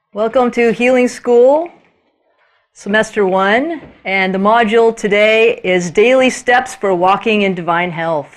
Welcome to Healing School, Semester 1, and the module today is Daily Steps for Walking in Divine Health.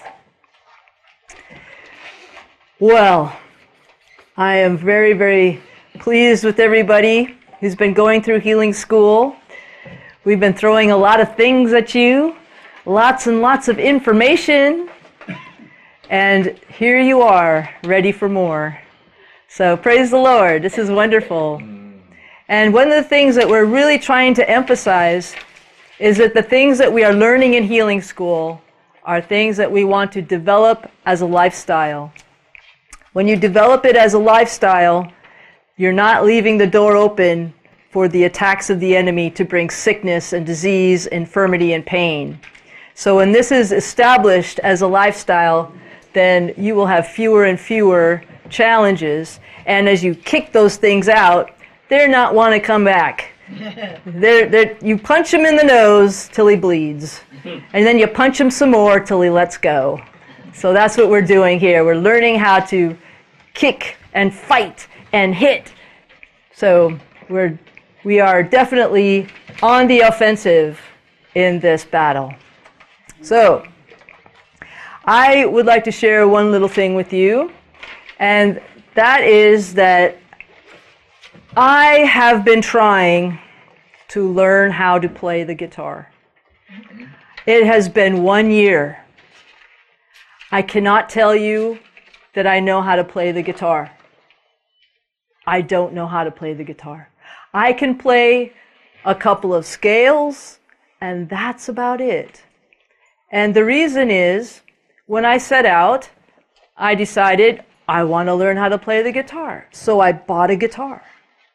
Well, I am very, very pleased with everybody who's been going through Healing School. We've been throwing a lot of things at you, lots and lots of information, and here you are, ready for more. So praise the Lord, this is wonderful. And one of the things that we're really trying to emphasize is that the things that we are learning in Healing School are things that we want to develop as a lifestyle. When you develop it as a lifestyle, you're not leaving the door open for the attacks of the enemy to bring sickness and disease, infirmity and pain. So when this is established as a lifestyle, then you will have fewer and fewer challenges, and as you kick those things out, they're not want to come back. You punch him in the nose till he bleeds, and then you punch him some more till he lets go. So that's what we're doing here. We're learning how to kick and fight and hit. So we are definitely on the offensive in this battle. So I would like to share one little thing with you. And that is that I have been trying to learn how to play the guitar. It has been 1 year. I cannot tell you that I know how to play the guitar. I don't know how to play the guitar. I can play a couple of scales, and that's about it. And the reason is, when I set out, I decided I want to learn how to play the guitar. So I bought a guitar.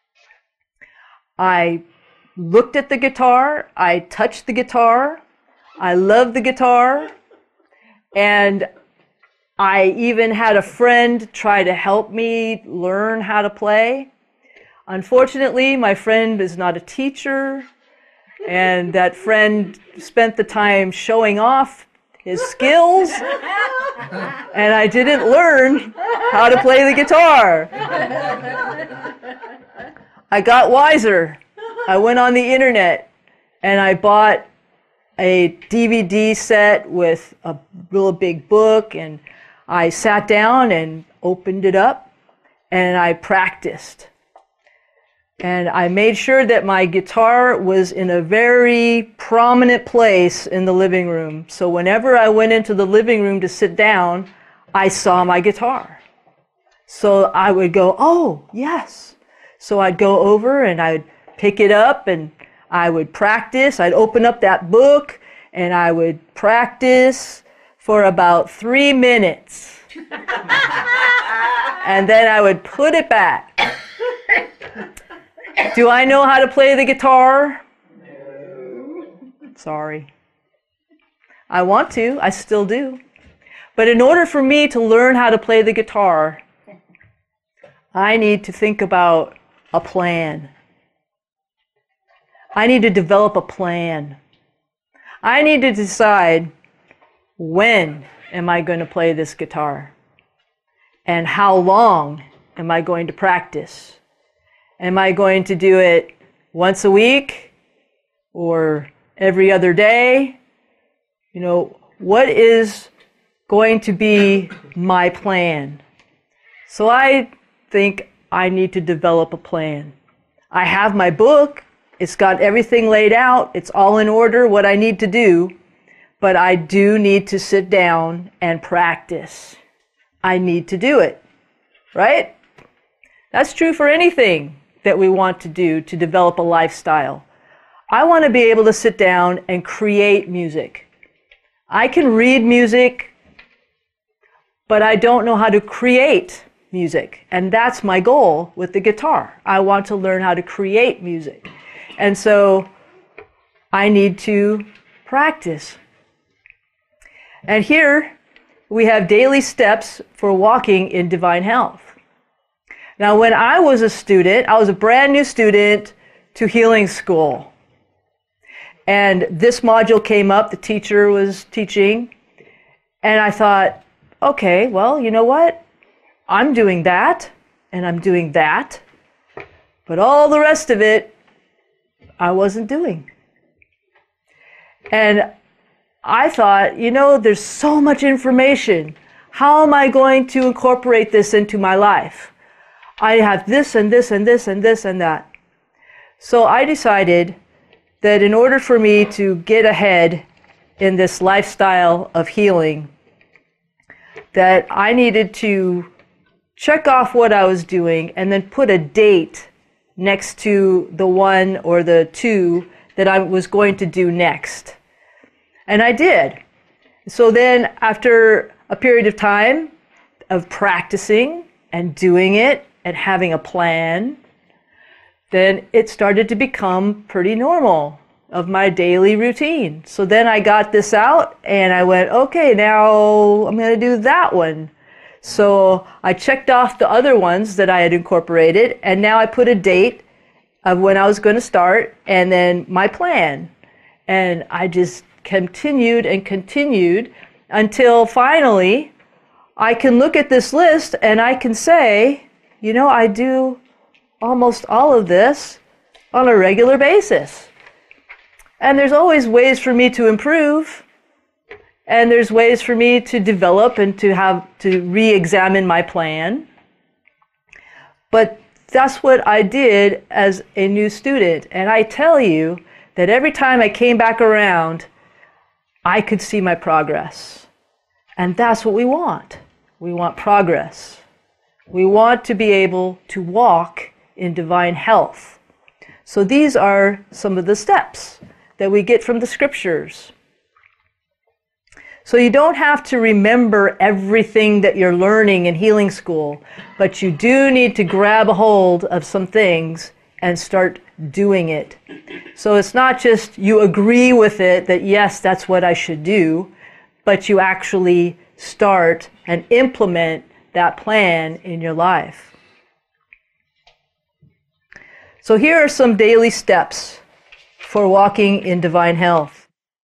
I looked at the guitar, I touched the guitar, I loved the guitar, and I even had a friend try to help me learn how to play. Unfortunately, my friend is not a teacher, and that friend spent the time showing off his skills, and I didn't learn how to play the guitar. I got wiser. I went on the internet and I bought a DVD set with a real big book, and I sat down and opened it up and I practiced. And I made sure that my guitar was in a very prominent place in the living room. So whenever I went into the living room to sit down, I saw my guitar. So I would go, oh, yes. So I'd go over and I'd pick it up and I would practice. I'd open up that book and I would practice for about 3 minutes. And then I would put it back. Do I know how to play the guitar? No. Sorry. I want to. I still do. But in order for me to learn how to play the guitar, I need to think about a plan. I need to develop a plan. I need to decide, when am I going to play this guitar? And how long am I going to practice? Am I going to do it once a week or every other day? You know, what is going to be my plan? So I think I need to develop a plan. I have my book. It's got everything laid out. It's all in order, what I need to do. But I do need to sit down and practice. I need to do it, right? That's true for anything that we want to do to develop a lifestyle. I want to be able to sit down and create music. I can read music, but I don't know how to create music. And that's my goal with the guitar. I want to learn how to create music. And so I need to practice. And here we have daily steps for walking in divine health. Now, when I was a student, I was a brand new student to Healing School. And this module came up, the teacher was teaching, and I thought, okay, well, you know what? I'm doing that, and I'm doing that. But all the rest of it, I wasn't doing. And I thought, there's so much information. How am I going to incorporate this into my life? I have this and this and this and this and that. So I decided that in order for me to get ahead in this lifestyle of healing, that I needed to check off what I was doing and then put a date next to the one or the two that I was going to do next. And I did. So then after a period of time of practicing and doing it and having a plan, then it started to become pretty normal of my daily routine. So then I got this out and I went, okay, now I'm going to do that one. So I checked off the other ones that I had incorporated, and now I put a date of when I was going to start and then my plan. And I just continued and continued until finally I can look at this list and I can say, I do almost all of this on a regular basis. And there's always ways for me to improve, and there's ways for me to develop and to re-examine my plan. But that's what I did as a new student. And I tell you that every time I came back around, I could see my progress. And that's what we want. We want progress. We want to be able to walk in divine health. So these are some of the steps that we get from the scriptures. So you don't have to remember everything that you're learning in healing school, but you do need to grab a hold of some things and start doing it. So it's not just you agree with it that yes, that's what I should do, but you actually start and implement that plan in your life. So here are some daily steps for walking in divine health.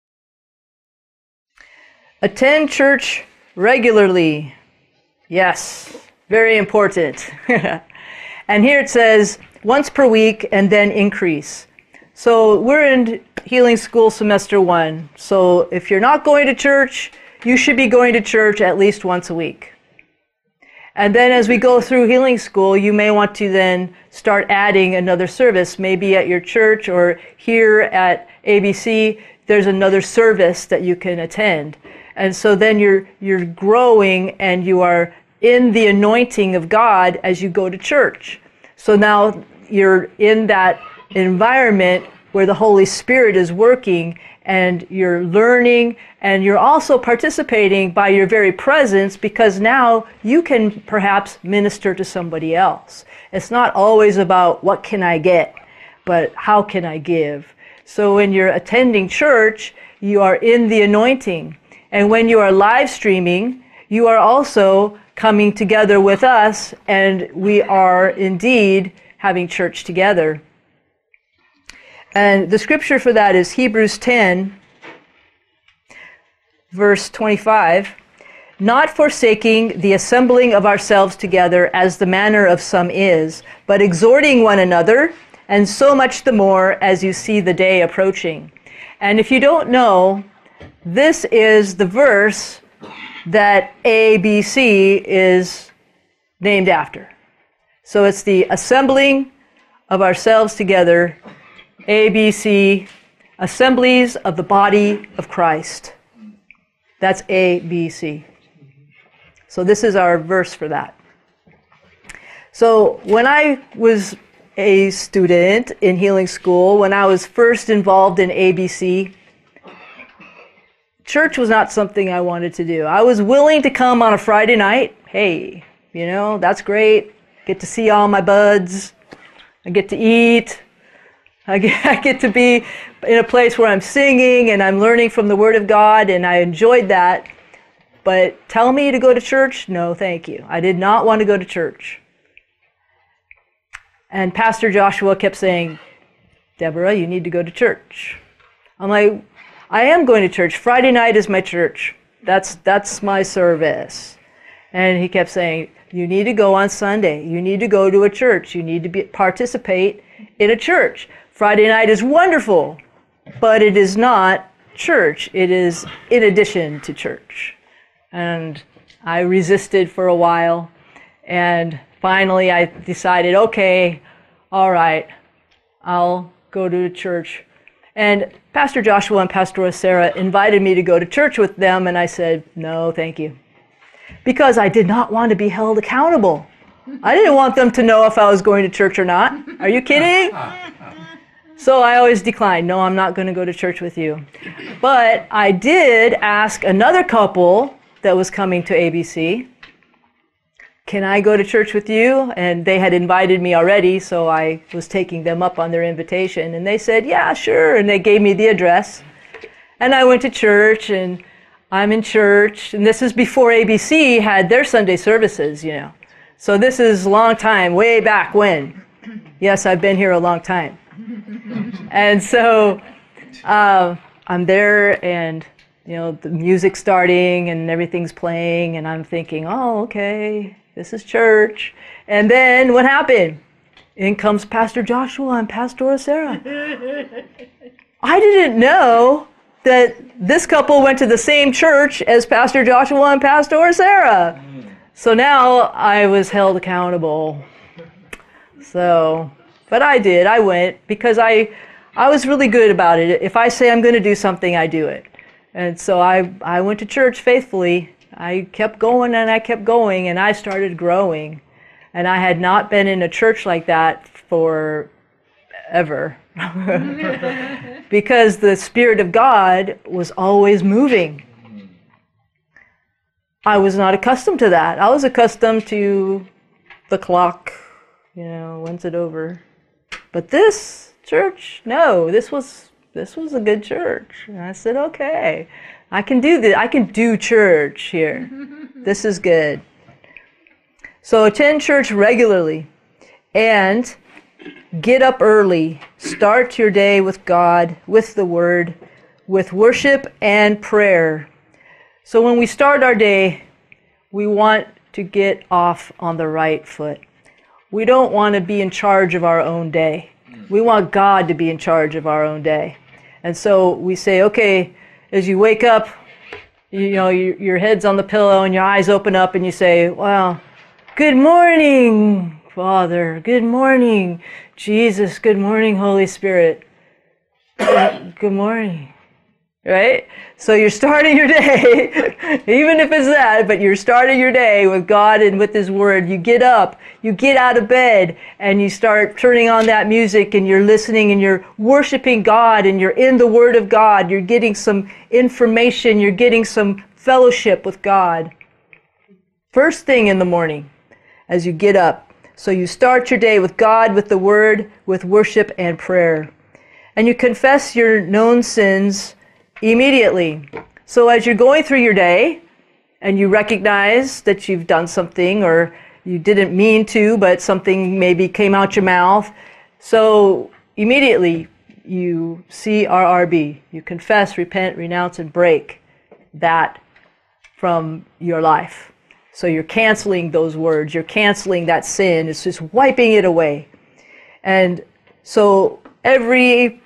Attend church regularly. Yes, very important. And here it says once per week and then increase. So we're in healing school semester 1. So if you're not going to church, you should be going to church at least once a week. And then as we go through healing school, you may want to then start adding another service. Maybe at your church or here at ABC, there's another service that you can attend. And so then you're growing and you are in the anointing of God as you go to church. So now you're in that environment where the Holy Spirit is working, and you're learning, and you're also participating by your very presence, because now you can perhaps minister to somebody else. It's not always about what can I get, but how can I give. So when you're attending church, you are in the anointing. And when you are live streaming, you are also coming together with us, and we are indeed having church together. And the scripture for that is Hebrews 10, verse 25. Not forsaking the assembling of ourselves together as the manner of some is, but exhorting one another, and so much the more as you see the day approaching. And if you don't know, this is the verse that ABC is named after. So it's the assembling of ourselves together, ABC, assemblies of the body of Christ. That's ABC. So this is our verse for that. So when I was a student in healing school, when I was first involved in ABC, church was not something I wanted to do. I was willing to come on a Friday night. Hey, that's great. Get to see all my buds. I get to eat. I get to be in a place where I'm singing and I'm learning from the Word of God, and I enjoyed that. But tell me to go to church? No, thank you. I did not want to go to church. And Pastor Joshua kept saying, Deborah, you need to go to church. I'm like, I am going to church. Friday night is my church. That's my service. And he kept saying, you need to go on Sunday. You need to go to a church. You need to participate in a church. Friday night is wonderful, but it is not church. It is in addition to church. And I resisted for a while. And finally I decided, okay, all right, I'll go to church. And Pastor Joshua and Pastor Sarah invited me to go to church with them, and I said, no, thank you. Because I did not want to be held accountable. I didn't want them to know if I was going to church or not. Are you kidding? So I always declined. No, I'm not going to go to church with you. But I did ask another couple that was coming to ABC, can I go to church with you? And they had invited me already, so I was taking them up on their invitation. And they said, yeah, sure. And they gave me the address. And I went to church, and I'm in church. And this is before ABC had their Sunday services, you know. So this is a long time, way back when. Yes, I've been here a long time. And so I'm there, and you know, the music's starting and everything's playing, and I'm thinking, oh, okay, this is church. And then what happened? In comes Pastor Joshua and Pastor Sarah. I didn't know that this couple went to the same church as Pastor Joshua and Pastor Sarah. So now I was held accountable. So, but I did. I went because I was really good about it. If I say I'm going to do something, I do it. And so I went to church faithfully. I kept going and I kept going, and I started growing. And I had not been in a church like that for ever. Because the Spirit of God was always moving. I was not accustomed to that. I was accustomed to the clock, you know, when's it over? But this church, no, this was a good church. And I said, okay, I can do this. I can do church here. This is good. So attend church regularly and get up early. Start your day with God, with the Word, with worship and prayer. So when we start our day, we want to get off on the right foot. We don't want to be in charge of our own day. We want God to be in charge of our own day. And so we say, okay, as you wake up, you know, your head's on the pillow and your eyes open up and you say, well, good morning, Father. Good morning, Jesus. Good morning, Holy Spirit. Good morning. Right? So you're starting your day, even if it's that, but you're starting your day with God and with His Word. You get up, you get out of bed, and you start turning on that music, and you're listening, and you're worshiping God, and you're in the Word of God. You're getting some information, you're getting some fellowship with God. First thing in the morning, as you get up. So you start your day with God, with the Word, with worship and prayer. And you confess your known sins immediately. So as you're going through your day and you recognize that you've done something or you didn't mean to, but something maybe came out your mouth, so immediately you CRRB. You confess, repent, renounce, and break that from your life. So you're canceling those words. You're canceling that sin. It's just wiping it away. And so every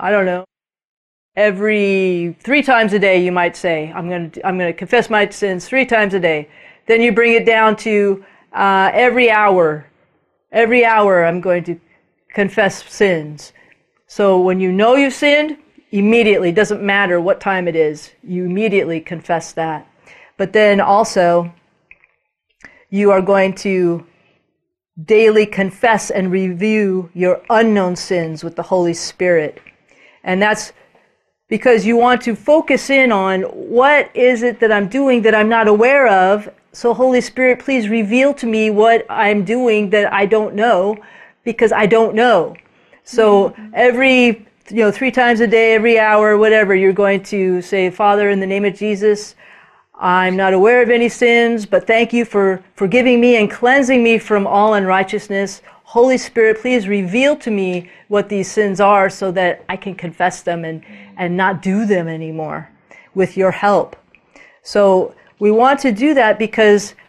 3 times a day, you might say, I'm going to confess my sins 3 times a day. Then you bring it down to every hour. Every hour, I'm going to confess sins. So when you know you've sinned, immediately, doesn't matter what time it is, you immediately confess that. But then also, you are going to daily confess and review your unknown sins with the Holy Spirit. And that's because you want to focus in on what is it that I'm doing that I'm not aware of. So Holy Spirit, please reveal to me what I'm doing that I don't know, because I don't know. So every 3 times a day, every hour, whatever, you're going to say, Father, in the name of Jesus, I'm not aware of any sins, but thank you for forgiving me and cleansing me from all unrighteousness. Holy Spirit, please reveal to me what these sins are so that I can confess them and not do them anymore with your help. So we want to do that because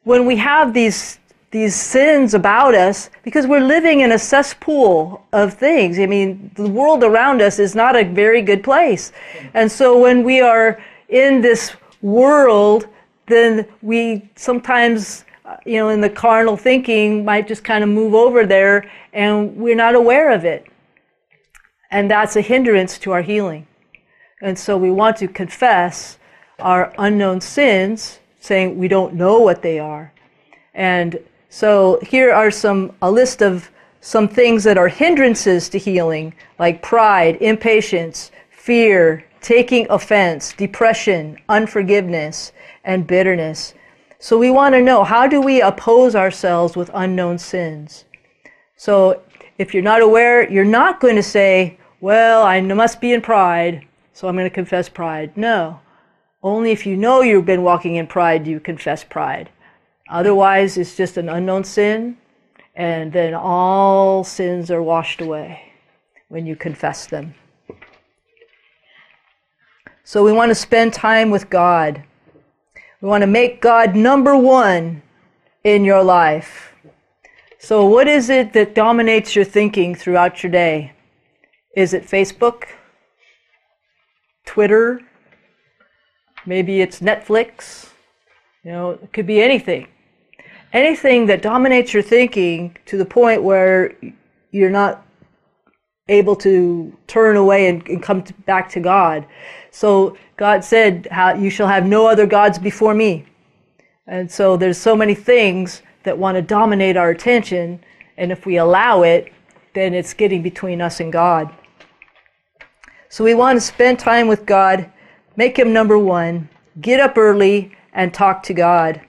when we have these sins about us, because we're living in a cesspool of things. I mean, the world around us is not a very good place. And so when we are in this world, then we sometimes, in the carnal thinking, might just kind of move over there, and we're not aware of it. And that's a hindrance to our healing. And so we want to confess our unknown sins, saying we don't know what they are. And so here are a list of some things that are hindrances to healing, like pride, impatience, fear, taking offense, depression, unforgiveness, and bitterness. So we want to know, how do we oppose ourselves with unknown sins? So if you're not aware, you're not going to say, well, I must be in pride, so I'm going to confess pride. No. Only if you know you've been walking in pride do you confess pride. Otherwise, it's just an unknown sin, and then all sins are washed away when you confess them. So we want to spend time with God. We want to make God number one in your life. So what is it that dominates your thinking throughout your day? Is it Facebook? Twitter? Maybe it's Netflix? It could be anything. Anything that dominates your thinking to the point where you're not able to turn away and come back to God. So God said, you shall have no other gods before me. And so there's so many things that want to dominate our attention, and if we allow it, then it's getting between us and God. So we want to spend time with God, make Him number one, get up early, and talk to God.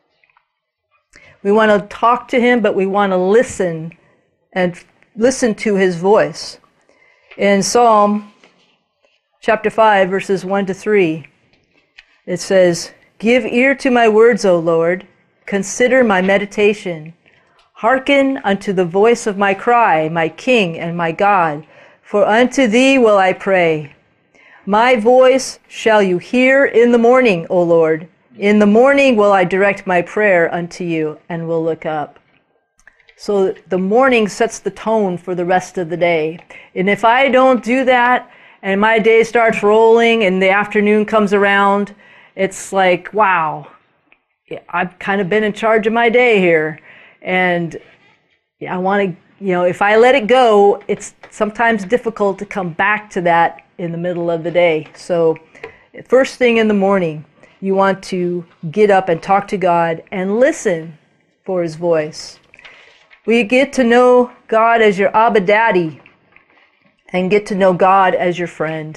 We want to talk to Him, but we want to listen and listen to His voice. In Psalm chapter 5, verses 1 to 3, it says, "Give ear to my words, O Lord. Consider my meditation. Hearken unto the voice of my cry, my King and my God. For unto thee will I pray. My voice shall you hear in the morning, O Lord. In the morning will I direct my prayer unto you, and will look up." So the morning sets the tone for the rest of the day. And if I don't do that, and my day starts rolling, and the afternoon comes around, it's like, wow, I've kind of been in charge of my day here. And I want to, if I let it go, it's sometimes difficult to come back to that in the middle of the day. So first thing in the morning, you want to get up and talk to God and listen for His voice. We get to know God as your Abba Daddy and get to know God as your friend.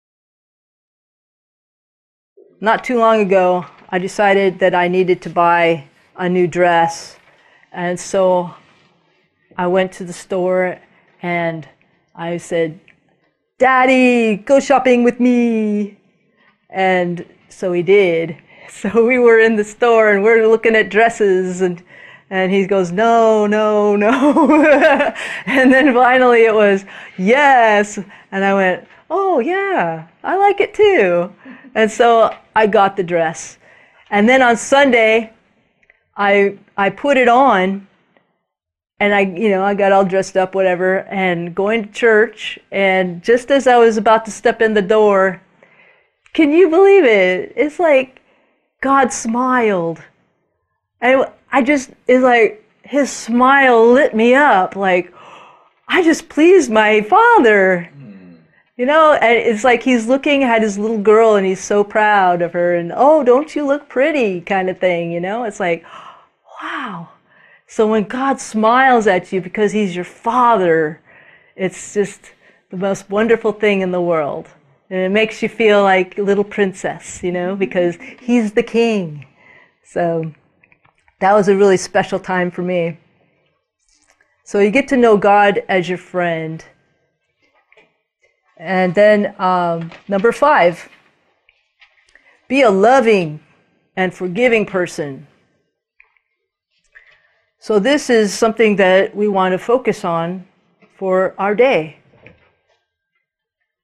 Not too long ago, I decided that I needed to buy a new dress. And so I went to the store and I said, "Daddy, go shopping with me." And so he did. So we were in the store and we're looking at dresses, and he goes, "No, no, no." And then finally it was, "Yes." And I went, "Oh yeah, I like it too." And so I got the dress. And then on Sunday, I put it on, and I got all dressed up, whatever, and going to church. And just as I was about to step in the door, can you believe it? It's like God smiled. And it's like His smile lit me up. Like, I just pleased my Father. And it's like He's looking at His little girl and He's so proud of her, and, "Oh, don't you look pretty," kind of thing, It's like, wow. So when God smiles at you because He's your Father, it's just the most wonderful thing in the world. And it makes you feel like a little princess, because He's the King. So that was a really special time for me. So you get to know God as your friend. And then number 5, be a loving and forgiving person. So this is something that we want to focus on for our day.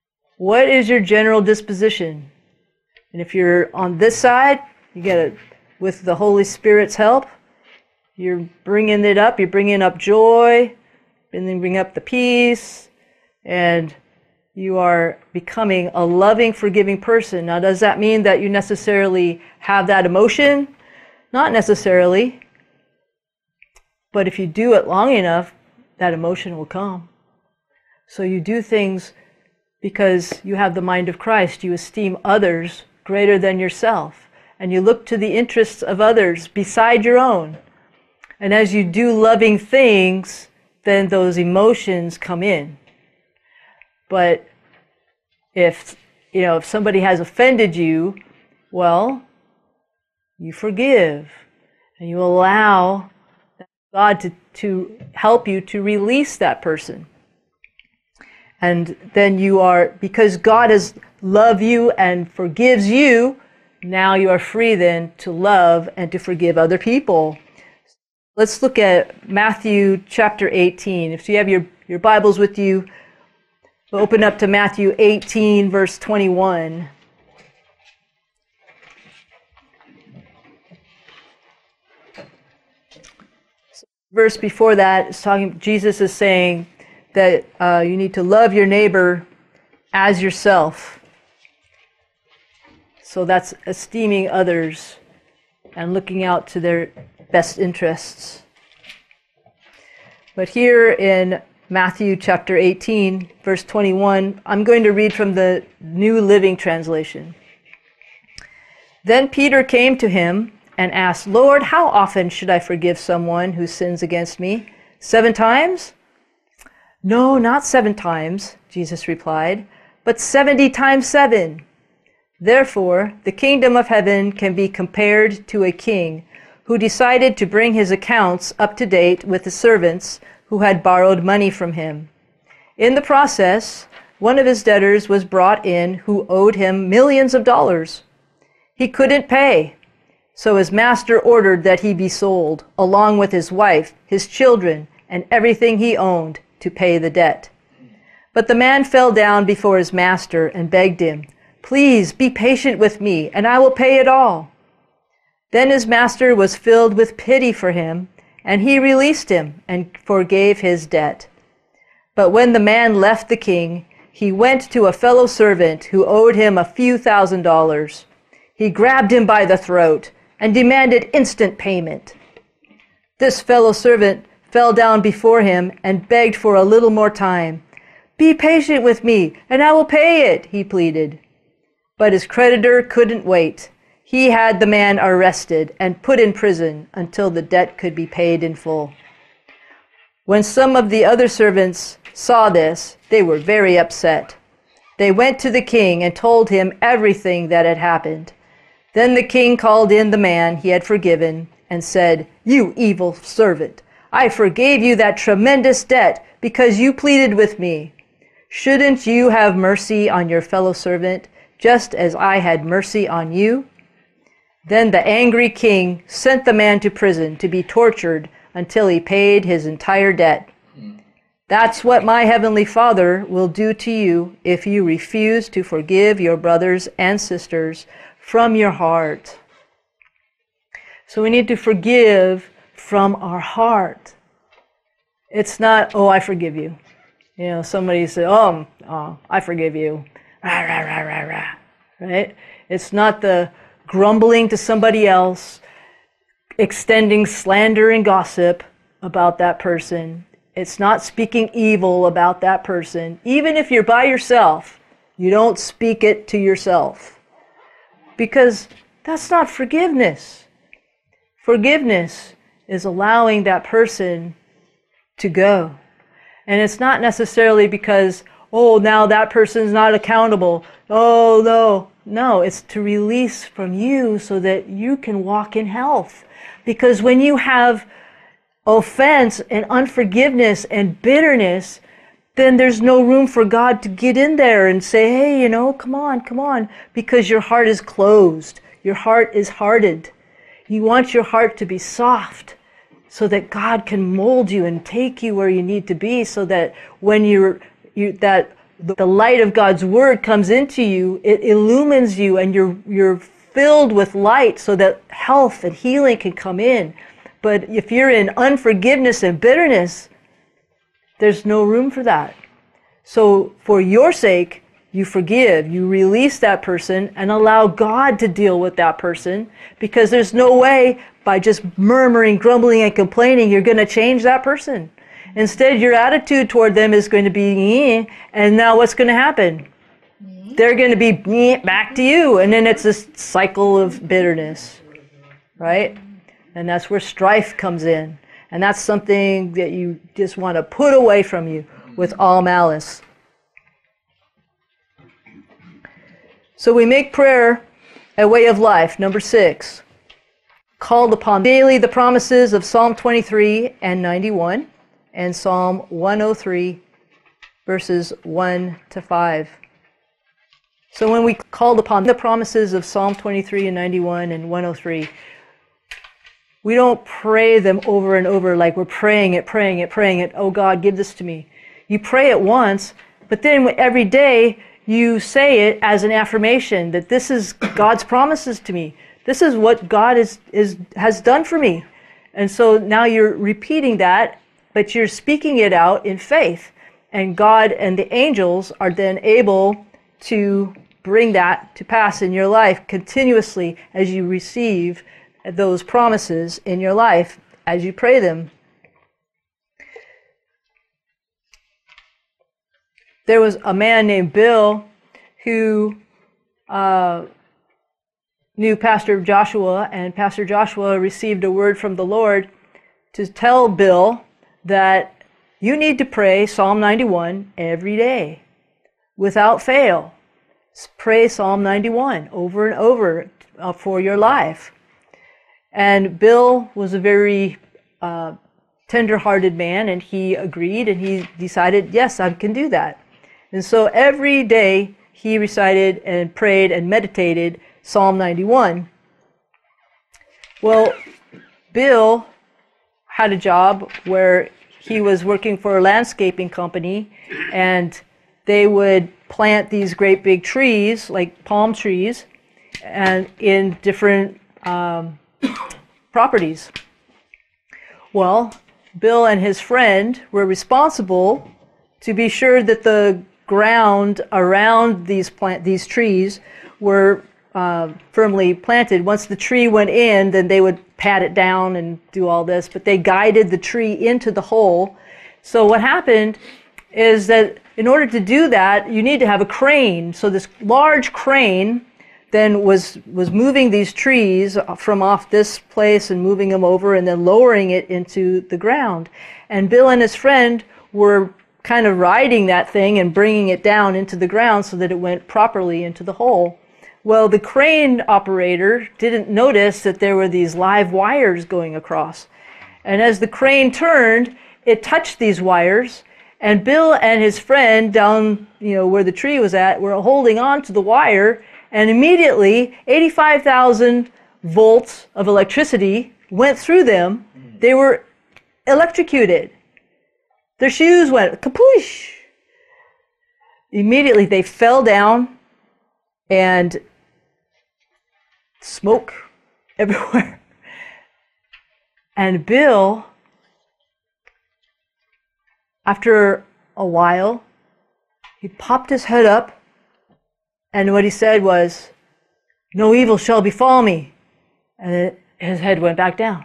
What is your general disposition? And if you're on this side, you got to with the Holy Spirit's help, you're bringing it up. You're bringing up joy, and then bring up the peace, and you are becoming a loving, forgiving person. Now, does that mean that you necessarily have that emotion? Not necessarily. But if you do it long enough, that emotion will come. So you do things because you have the mind of Christ. You esteem others greater than yourself. And you look to the interests of others beside your own. And as you do loving things, then those emotions come in. But if somebody has offended you, well, you forgive. And you allow God to help you to release that person. And then because God has loved you and forgives you, now you are free then to love and to forgive other people. Let's look at Matthew chapter 18. If you have your Bibles with you, open up to Matthew 18, verse 21. Verse before that is Jesus is saying that you need to love your neighbor as yourself. So that's esteeming others and looking out to their best interests. But here in Matthew chapter 18, verse 21, I'm going to read from the New Living Translation. Then Peter came to him and asked, "Lord, how often should I forgive someone who sins against me? 7 times?" "No, not 7 times," Jesus replied, "but 70 times 7. Therefore, the kingdom of heaven can be compared to a king who decided to bring his accounts up to date with the servants who had borrowed money from him. In the process, one of his debtors was brought in who owed him millions of dollars. He couldn't pay, so his master ordered that he be sold, along with his wife, his children, and everything he owned, to pay the debt. But the man fell down before his master and begged him, 'Please be patient with me, and I will pay it all.' Then his master was filled with pity for him, and he released him and forgave his debt. But when the man left the king, he went to a fellow servant who owed him a few $1,000s. He grabbed him by the throat and demanded instant payment. This fellow servant fell down before him and begged for a little more time. 'Be patient with me, and I will pay it,' he pleaded. But his creditor couldn't wait. He had the man arrested and put in prison until the debt could be paid in full. When some of the other servants saw this, they were very upset. They went to the king and told him everything that had happened. Then the king called in the man he had forgiven and said, 'You evil servant, I forgave you that tremendous debt because you pleaded with me. Shouldn't you have mercy on your fellow servant, just as I had mercy on you?' Then the angry king sent the man to prison to be tortured until he paid his entire debt. That's what my heavenly Father will do to you if you refuse to forgive your brothers and sisters from your heart." So we need to forgive from our heart. It's not, "Oh, I forgive you." Somebody said, "Oh, I forgive you." Rah, rah, rah, rah, rah. Right? It's not the grumbling to somebody else, extending slander and gossip about that person. It's not speaking evil about that person. Even if you're by yourself, you don't speak it to yourself. Because that's not forgiveness. Forgiveness is allowing that person to go. And it's not necessarily because, "Oh, now that person's not accountable. Oh, no." No, it's to release from you so that you can walk in health. Because when you have offense and unforgiveness and bitterness, then there's no room for God to get in there and say, "Hey, come on. Because your heart is closed. Your heart is hardened. You want your heart to be soft so that God can mold you and take you where you need to be, so that when the light of God's word comes into you, it illumines you and you're filled with light so that health and healing can come in. But if you're in unforgiveness and bitterness, there's no room for that. So for your sake, you forgive, you release that person and allow God to deal with that person, because there's no way by just murmuring, grumbling, and complaining you're going to change that person. Instead, your attitude toward them is going to be, and now what's going to happen? They're going to be back to you, and then it's this cycle of bitterness, right? And that's where strife comes in. And that's something that you just want to put away from you with all malice. So we make prayer a way of life. Number 6, called upon daily the promises of Psalm 23 and 91 and Psalm 103 verses 1 to 5. So when we called upon the promises of Psalm 23 and 91 and 103, we don't pray them over and over like we're praying it. Oh God, give this to me. You pray it once, but then every day you say it as an affirmation that this is God's promises to me. This is what God has done for me. And so now you're repeating that, but you're speaking it out in faith. And God and the angels are then able to bring that to pass in your life continuously as you receive those promises in your life as you pray them. There was a man named Bill who knew Pastor Joshua, and Pastor Joshua received a word from the Lord to tell Bill that you need to pray Psalm 91 every day without fail. Pray Psalm 91 over and over for your life. And Bill was a very tender-hearted man, and he agreed, and he decided, yes, I can do that. And so every day he recited and prayed and meditated Psalm 91. Well, Bill had a job where he was working for a landscaping company, and they would plant these great big trees, like palm trees, and in different properties. Well, Bill and his friend were responsible to be sure that the ground around these trees were firmly planted. Once the tree went in, then they would pat it down and do all this, but they guided the tree into the hole. So what happened is that in order to do that, you need to have a crane. So this large crane then was moving these trees from off this place and moving them over and then lowering it into the ground. And Bill and his friend were kind of riding that thing and bringing it down into the ground so that it went properly into the hole. Well, the crane operator didn't notice that there were these live wires going across. And as the crane turned, it touched these wires, and Bill and his friend down, where the tree was at, were holding on to the wire, and immediately 85,000 volts of electricity went through them. They were electrocuted. Their shoes went kapoosh. Immediately they fell down, and smoke everywhere. And Bill, after a while, he popped his head up, and what he said was, "No evil shall befall me." And then his head went back down.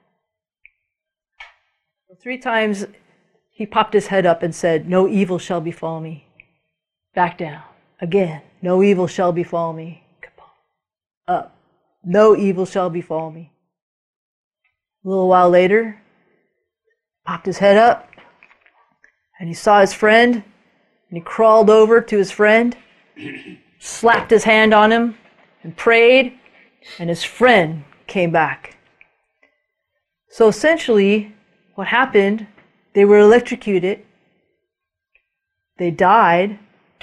3 times he popped his head up and said, "No evil shall befall me." Back down. Again, "No evil shall befall me." Up. "No evil shall befall me." A little while later, popped his head up, and he saw his friend, and he crawled over to his friend, slapped his hand on him, and prayed, and his friend came back. So essentially, what happened, they were electrocuted, they died,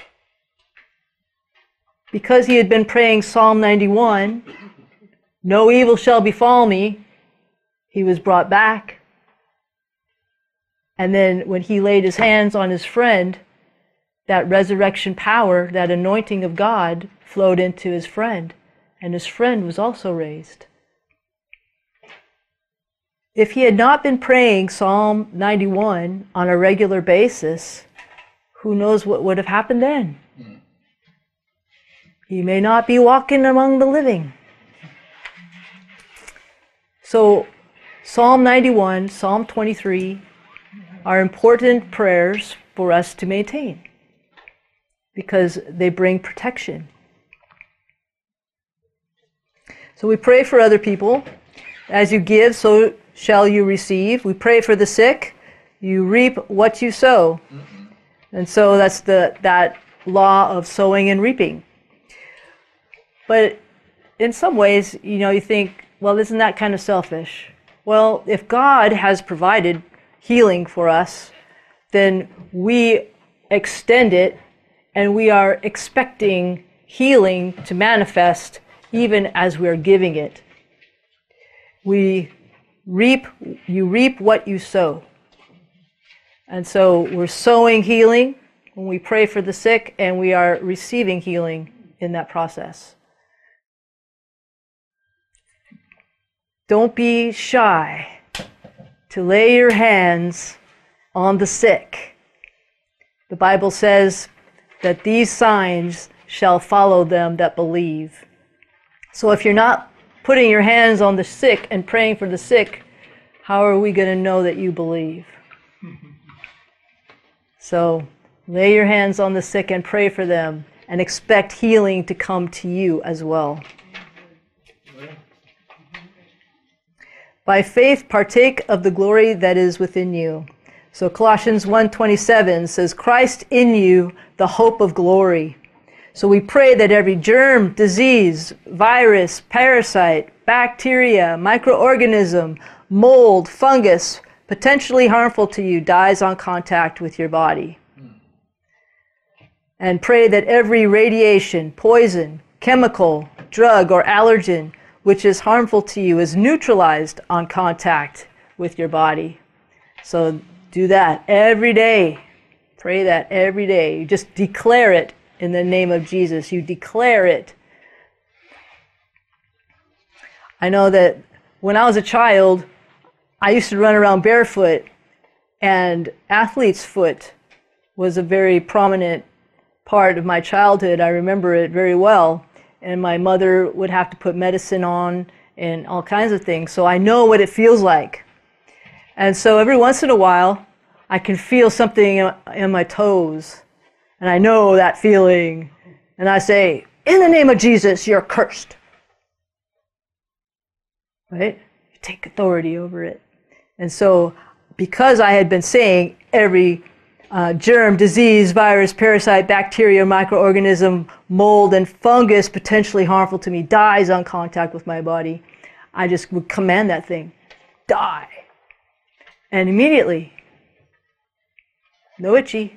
because he had been praying Psalm 91, "No evil shall befall me," he was brought back. And then when he laid his hands on his friend, that resurrection power, that anointing of God flowed into his friend. and his friend was also raised. If he had not been praying Psalm 91 on a regular basis, who knows what would have happened then? He may not be walking among the living. So Psalm 91, Psalm 23 are important prayers for us to maintain because they bring protection. So we pray for other people. As you give, so shall you receive. We pray for the sick. You reap what you sow. And so that's that law of sowing and reaping. But in some ways, you think, well, isn't that kind of selfish? Well, if God has provided healing for us, then we extend it and we are expecting healing to manifest even as we're giving it. You reap what you sow. And so we're sowing healing when we pray for the sick, and we are receiving healing in that process. Don't be shy to lay your hands on the sick. The Bible says that these signs shall follow them that believe. So if you're not putting your hands on the sick and praying for the sick, how are we going to know that you believe? So lay your hands on the sick and pray for them and expect healing to come to you as well. By faith, partake of the glory that is within you. So Colossians 1:27 says, Christ in you, the hope of glory. So we pray that every germ, disease, virus, parasite, bacteria, microorganism, mold, fungus, potentially harmful to you, dies on contact with your body. And pray that every radiation, poison, chemical, drug, or allergen which is harmful to you is neutralized on contact with your body. So do that every day. Pray that every day. You just declare it in the name of Jesus. You declare it. I know that when I was a child, I used to run around barefoot, and athlete's foot was a very prominent part of my childhood. I remember it very well. And my mother would have to put medicine on and all kinds of things. So I know what it feels like. And so every once in a while, I can feel something in my toes. And I know that feeling. And I say, in the name of Jesus, you're cursed. Right? You take authority over it. And so because I had been saying every germ, disease, virus, parasite, bacteria, microorganism, mold, and fungus potentially harmful to me dies on contact with my body, I just would command that thing, die. And immediately, no itchy.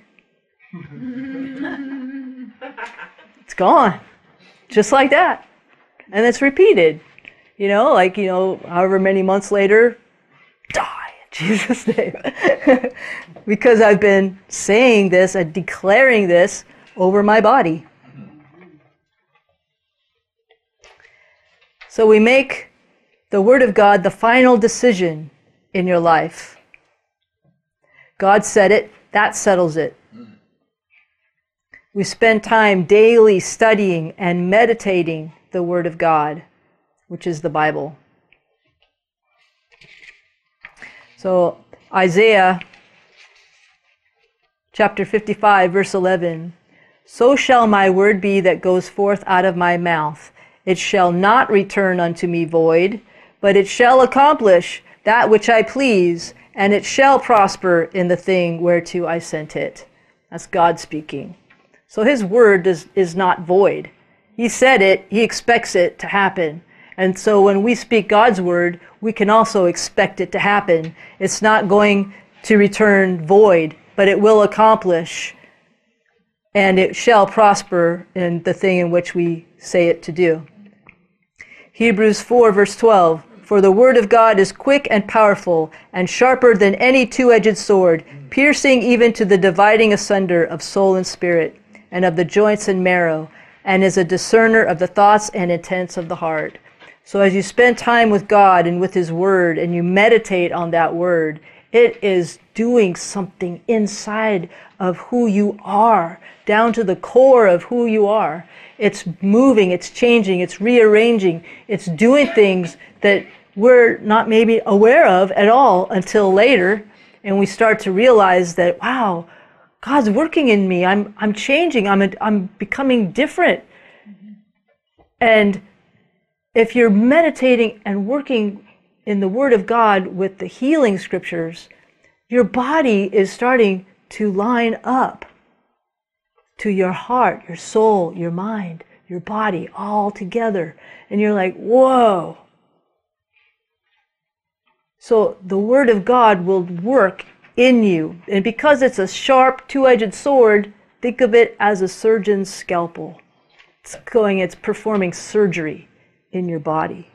It's gone. Just like that. And it's repeated. However many months later, die. Jesus' name. Because I've been saying this and declaring this over my body. So we make the Word of God the final decision in your life. God said it, that settles it. We spend time daily studying and meditating the Word of God, which is the Bible. So Isaiah chapter 55, verse 11, so shall my word be that goes forth out of my mouth. It shall not return unto me void, but it shall accomplish that which I please, and it shall prosper in the thing whereto I sent it. That's God speaking. So his word is not void. He said it, he expects it to happen. And so when we speak God's word, we can also expect it to happen. It's not going to return void, but it will accomplish, and it shall prosper in the thing in which we say it to do. Hebrews 4, verse 12, for the word of God is quick and powerful, and sharper than any two-edged sword, piercing even to the dividing asunder of soul and spirit, and of the joints and marrow, and is a discerner of the thoughts and intents of the heart. So as you spend time with God and with His Word, and you meditate on that Word, it is doing something inside of who you are, down to the core of who you are. It's moving, it's changing, it's rearranging, it's doing things that we're not maybe aware of at all until later, and we start to realize that, wow, God's working in me. I'm changing. I'm becoming different. And if you're meditating and working in the Word of God with the healing scriptures, your body is starting to line up to your heart, your soul, your mind, your body, all together. And you're like, whoa. So the Word of God will work in you. And because it's a sharp, two-edged sword, think of it as a surgeon's scalpel. It's performing surgery in your body.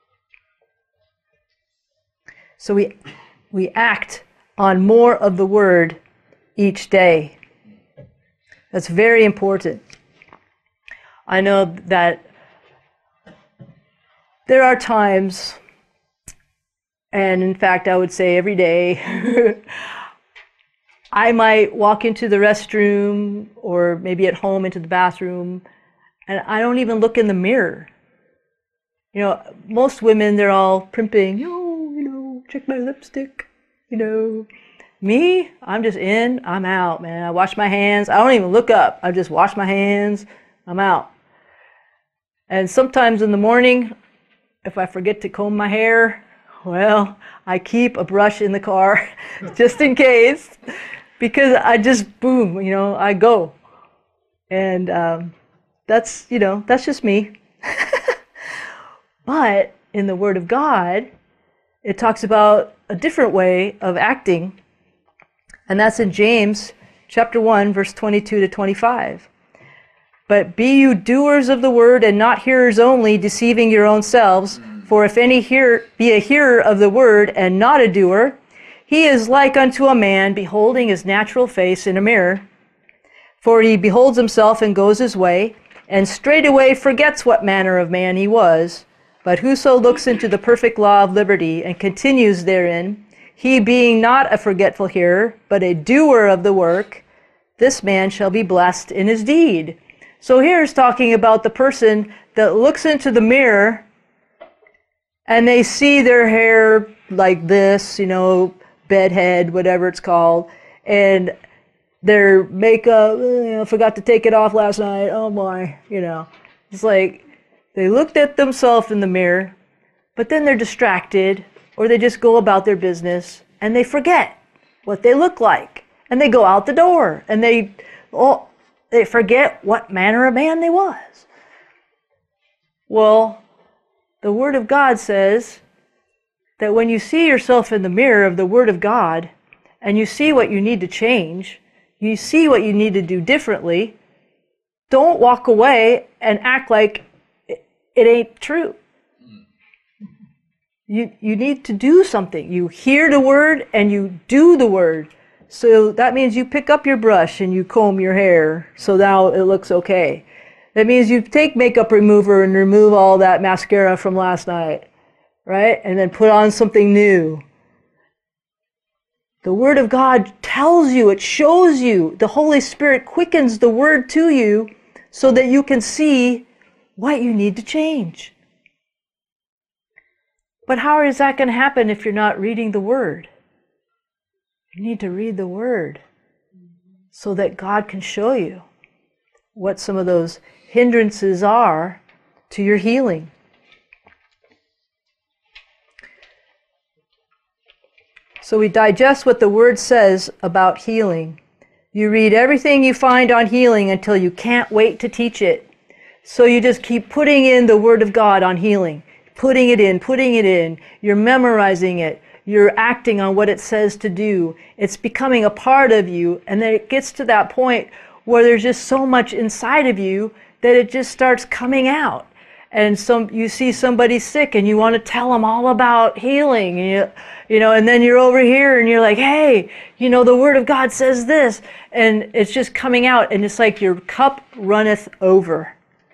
So we act on more of the Word each day. That's very important. I know that there are times, and in fact I would say every day, I might walk into the restroom or maybe at home into the bathroom, and I don't even look in the mirror. You know, most women, they're all primping, check my lipstick, Me, I'm just in, I'm out, man. I wash my hands. I don't even look up. I just wash my hands. I'm out. And sometimes in the morning, if I forget to comb my hair, well, I keep a brush in the car just in case, because I just, boom, I go. And that's just me. But in the Word of God, it talks about a different way of acting. And that's in James chapter 1, verse 22 to 25. But be you doers of the word and not hearers only, deceiving your own selves. For if any be a hearer of the word and not a doer, he is like unto a man beholding his natural face in a mirror. For he beholds himself and goes his way, and straightway forgets what manner of man he was. But whoso looks into the perfect law of liberty and continues therein, he being not a forgetful hearer, but a doer of the work, this man shall be blessed in his deed. So here's talking about the person that looks into the mirror and they see their hair like this, bedhead, whatever it's called, and their makeup, forgot to take it off last night, oh my, It's like they looked at themselves in the mirror, but then they're distracted, or they just go about their business, and they forget what they look like. And they go out the door, and they forget what manner of man they was. Well, the Word of God says that when you see yourself in the mirror of the Word of God, and you see what you need to change, you see what you need to do differently, don't walk away and act like it ain't true. You need to do something. You hear the Word and you do the Word. So that means you pick up your brush and you comb your hair so now it looks okay. That means you take makeup remover and remove all that mascara from last night, right? And then put on something new. The Word of God tells you, it shows you. The Holy Spirit quickens the Word to you so that you can see what you need to change. But how is that going to happen if you're not reading the Word? You need to read the Word so that God can show you what some of those hindrances are to your healing. So we digest what the Word says about healing. You read everything you find on healing until you can't wait to teach it. So you just keep putting in the Word of God on healing. Putting it in. You're memorizing it. You're acting on what it says to do. It's becoming a part of you. And then it gets to that point where there's just so much inside of you that it just starts coming out. And you see somebody sick and you want to tell them all about healing. And and then you're over here and you're like, hey, the Word of God says this. And it's just coming out. And it's like your cup runneth over.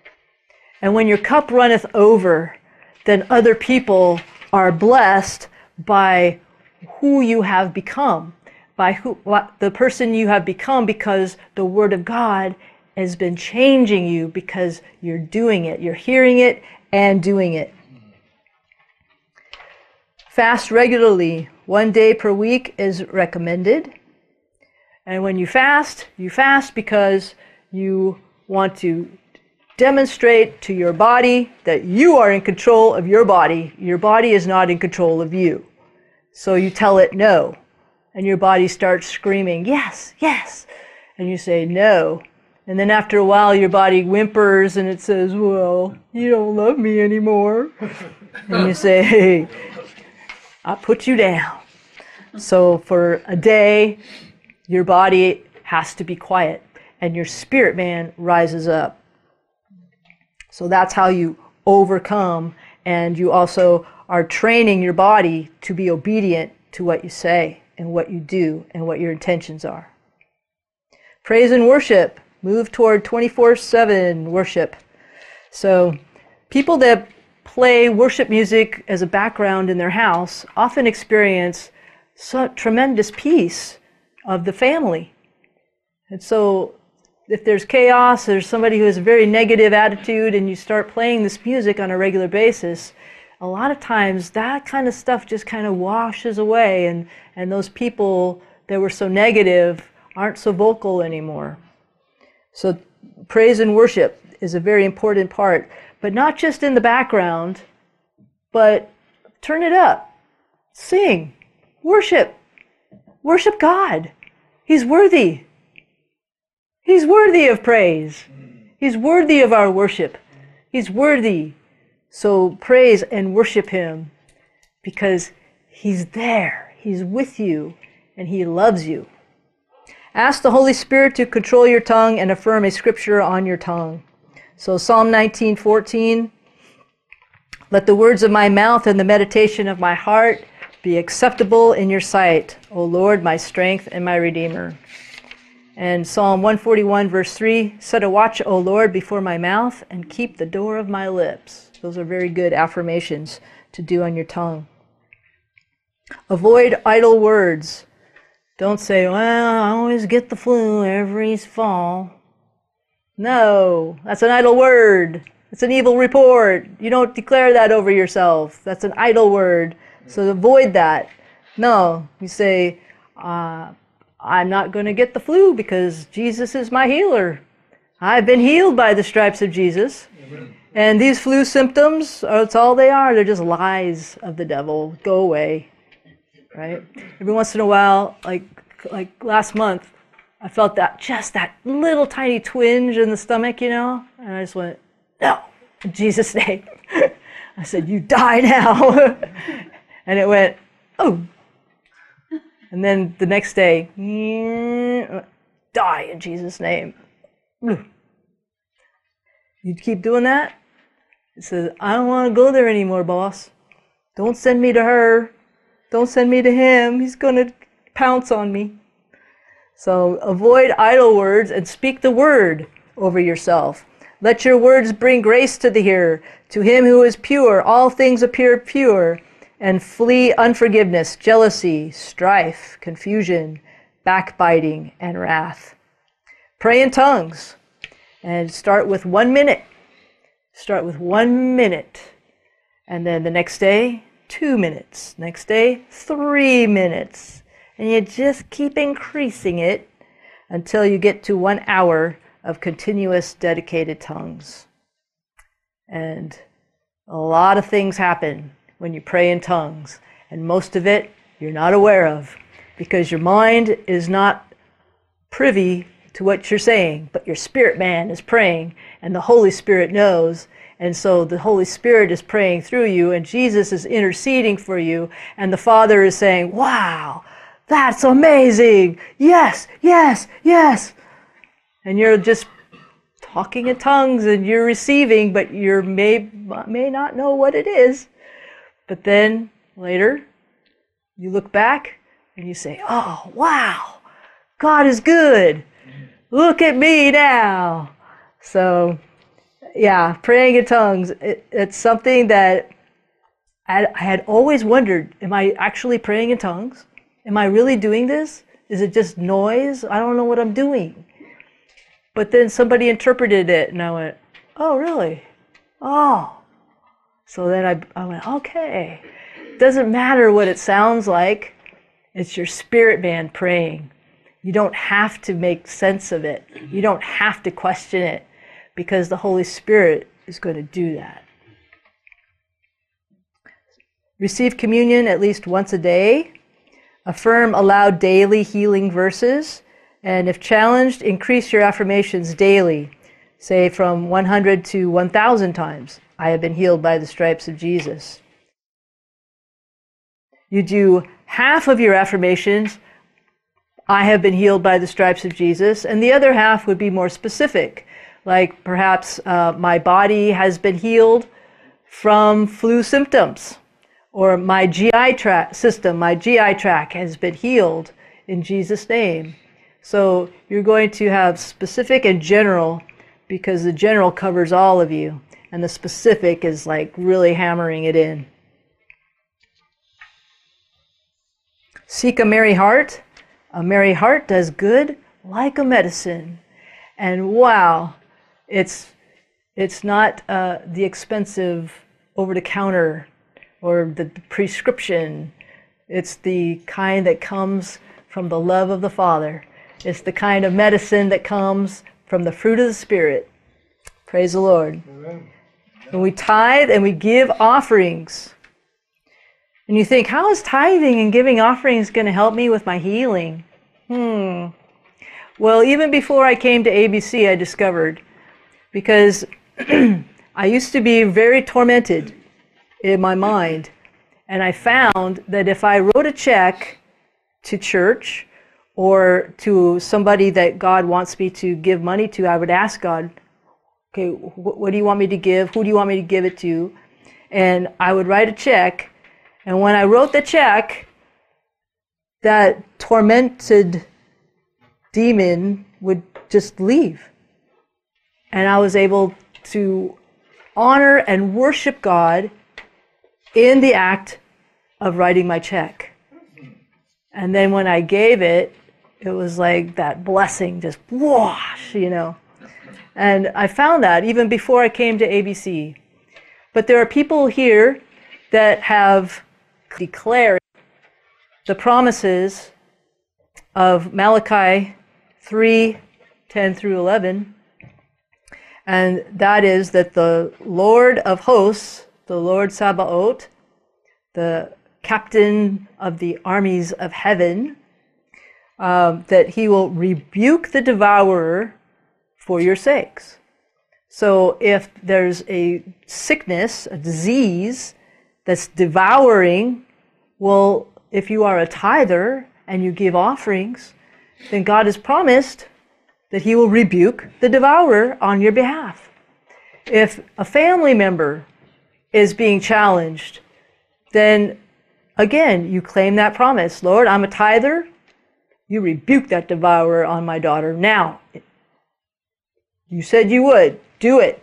And when your cup runneth over, then other people are blessed by who you have become, by the person you have become, because the Word of God has been changing you because you're doing it. You're hearing it and doing it. Fast regularly. 1 day per week is recommended. And when you fast because you want to demonstrate to your body that you are in control of your body. Your body is not in control of you. So you tell it no. And your body starts screaming, yes, yes. And you say no. And then after a while, your body whimpers and it says, well, you don't love me anymore. And you say, hey, I put you down. So for a day, your body has to be quiet and your spirit man rises up. So that's how you overcome, and you also are training your body to be obedient to what you say and what you do and what your intentions are. Praise and worship. Move toward 24/7 worship. So people that play worship music as a background in their house often experience such tremendous peace of the family. And so if there's chaos, there's somebody who has a very negative attitude, and you start playing this music on a regular basis, a lot of times that kind of stuff just kind of washes away, and those people that were so negative aren't so vocal anymore. So praise and worship is a very important part, but not just in the background, but turn it up, sing, worship God. He's worthy. He's worthy of praise. He's worthy of our worship. He's worthy. So praise and worship Him because He's there. He's with you and He loves you. Ask the Holy Spirit to control your tongue and affirm a scripture on your tongue. So Psalm 19:14, let the words of my mouth and the meditation of my heart be acceptable in your sight, O Lord, my strength and my Redeemer. And Psalm 141 verse 3, set a watch, O Lord, before my mouth and keep the door of my lips. Those are very good affirmations to do on your tongue. Avoid idle words. Don't say, well, I always get the flu every fall. No, that's an idle word. It's an evil report. You don't declare that over yourself. That's an idle word. So avoid that. No, you say, I'm not going to get the flu because Jesus is my healer. I've been healed by the stripes of Jesus. Amen. And these flu symptoms, that's all they are. They're just lies of the devil. Go away. Right? Every once in a while, like last month, I felt that little tiny twinge in the stomach, and I just went, no, in Jesus' name. I said, you die now. And it went, oh. And then the next day, die in Jesus' name. You keep doing that? It says, I don't want to go there anymore, boss. Don't send me to her. Don't send me to him. He's going to pounce on me. So avoid idle words and speak the word over yourself. Let your words bring grace to the hearer. To him who is pure, all things appear pure. And flee unforgiveness, jealousy, strife, confusion, backbiting, and wrath. Pray in tongues. And start with 1 minute. Start with 1 minute. And then the next day, 2 minutes. Next day, 3 minutes. And you just keep increasing it until you get to 1 hour of continuous dedicated tongues. And a lot of things happen when you pray in tongues, and most of it you're not aware of because your mind is not privy to what you're saying, but your spirit man is praying and the Holy Spirit knows, and so the Holy Spirit is praying through you and Jesus is interceding for you and the Father is saying, wow, that's amazing, yes, yes, yes, and you're just talking in tongues and you're receiving, but you may not know what it is. But then later, you look back and you say, oh, wow, God is good. Look at me now. So Yeah, praying in tongues. It's something that I had always wondered, am I actually praying in tongues? Am I really doing this? Is it just noise? I don't know what I'm doing. But then somebody interpreted it and I went, oh, really? Oh. So then I went, okay. Doesn't matter what it sounds like. It's your spirit man praying. You don't have to make sense of it. You don't have to question it because the Holy Spirit is going to do that. Receive communion at least once a day. Affirm aloud daily healing verses. And if challenged, increase your affirmations daily. Say from 100 to 1,000 times. I have been healed by the stripes of Jesus. You do half of your affirmations, I have been healed by the stripes of Jesus, and the other half would be more specific. Like perhaps my body has been healed from flu symptoms. Or my GI tract has been healed in Jesus' name. So you're going to have specific and general because the general covers all of you. And the specific is like really hammering it in. Seek a merry heart. A merry heart does good like a medicine. And wow, it's not the expensive over-the-counter or the prescription. It's the kind that comes from the love of the Father. It's the kind of medicine that comes from the fruit of the Spirit. Praise the Lord. Amen. And we tithe and we give offerings. And you think, how is tithing and giving offerings going to help me with my healing? Well, even before I came to ABC, I discovered, because I used to be very tormented in my mind. And I found that if I wrote a check to church or to somebody that God wants me to give money to, I would ask God, okay, what do you want me to give? Who do you want me to give it to? And I would write a check. And when I wrote the check, that tormented demon would just leave. And I was able to honor and worship God in the act of writing my check. And then when I gave it, it was like that blessing just whoosh, And I found that even before I came to ABC. But there are people here that have declared the promises of Malachi 3:10 through 11. And that is that the Lord of hosts, the Lord Sabaoth, the captain of the armies of heaven, that he will rebuke the devourer for your sakes. So if there's a sickness, a disease that's devouring, well, if you are a tither and you give offerings, then God has promised that he will rebuke the devourer on your behalf. If a family member is being challenged, then again, you claim that promise. Lord, I'm a tither. You rebuke that devourer on my daughter now. You said you would. Do it.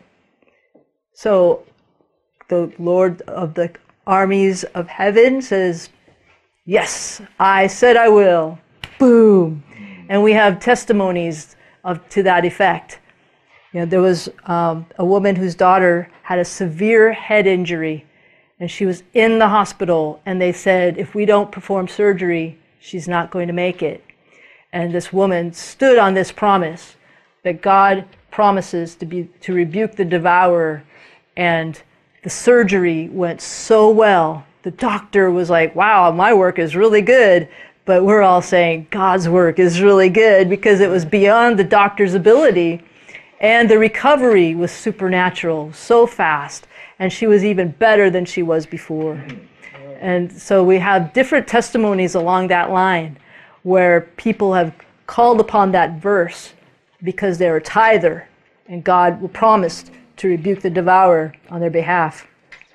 So the Lord of the armies of heaven says, yes, I said I will. Boom. And we have testimonies to that effect. There was a woman whose daughter had a severe head injury, and she was in the hospital, and they said, if we don't perform surgery, she's not going to make it. And this woman stood on this promise that God promises to rebuke the devourer, and the surgery went so well. The doctor was like, wow, my work is really good. But we're all saying God's work is really good because it was beyond the doctor's ability. And the recovery was supernatural, so fast. And she was even better than she was before. And so we have different testimonies along that line where people have called upon that verse because they're a tither, and God promised to rebuke the devourer on their behalf.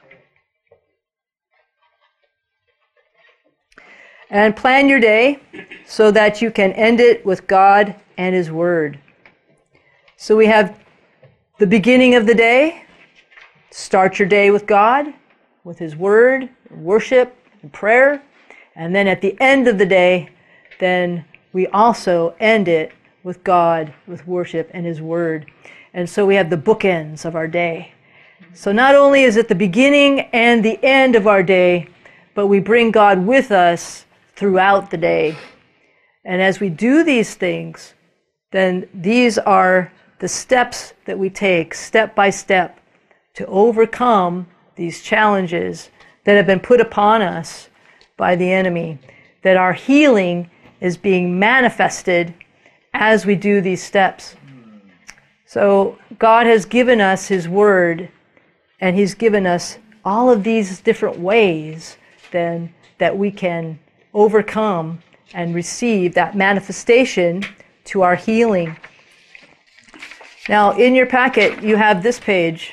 And plan your day so that you can end it with God and His Word. So we have the beginning of the day, start your day with God, with His Word, worship, and prayer. And then at the end of the day, then we also end it with God, with worship and His Word. And so we have the bookends of our day. So not only is it the beginning and the end of our day, but we bring God with us throughout the day. And as we do these things, then these are the steps that we take, step by step, to overcome these challenges that have been put upon us by the enemy, that our healing is being manifested as we do these steps. So God has given us His Word, and He's given us all of these different ways then that we can overcome and receive that manifestation to our healing. Now, in your packet, you have this page.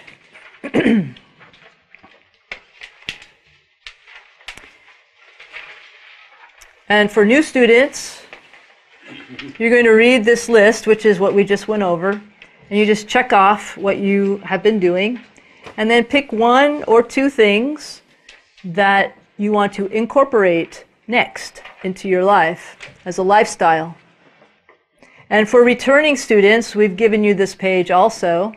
And for new students, you're going to read this list, which is what we just went over, and you just check off what you have been doing, and then pick one or two things that you want to incorporate next into your life as a lifestyle. And for returning students, we've given you this page also.